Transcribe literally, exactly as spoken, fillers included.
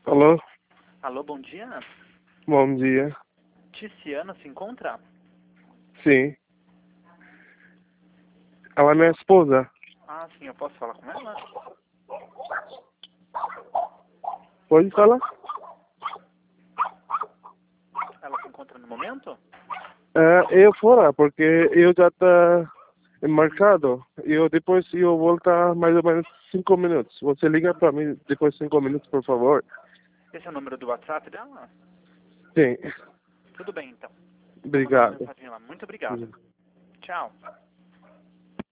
Alô? Alô, bom dia. Bom dia. Ticiana se encontra? Sim. Ela é minha esposa. Ah, sim, eu posso falar com ela? Pode falar? Ela se encontra no momento? É, eu fora, porque eu já tá marcado. Eu depois eu voltar mais ou menos cinco minutos. Você liga para mim depois de cinco minutos, por favor. Esse é o número do WhatsApp dela? Sim. Tudo bem, então. Vou mandar uma Obrigado. mensagem lá. Muito obrigado. Tchau.